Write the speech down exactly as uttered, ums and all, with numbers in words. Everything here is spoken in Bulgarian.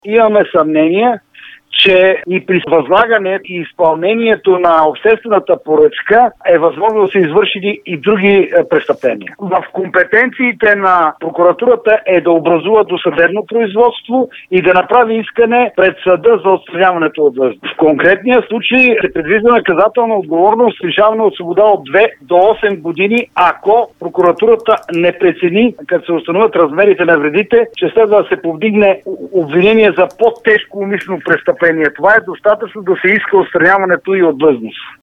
Имаме съмнение, че и при възлагане и изпълнението на обществената поръчка е възможно да се извършили и други престъпления. В компетенциите на прокуратурата е да образува досъдебно производство и да направи искане пред съда за отстраняването от длъжност. В конкретния случай се предвижда наказателна отговорност, лишаване от свобода от две до осем години, ако прокуратурата не прецени, като се установят размерите на вредите, че следва да се повдигне обвинение за по-тежко умишлено престъпление. Това е достатъчно да се иска отстраняването и от длъжност.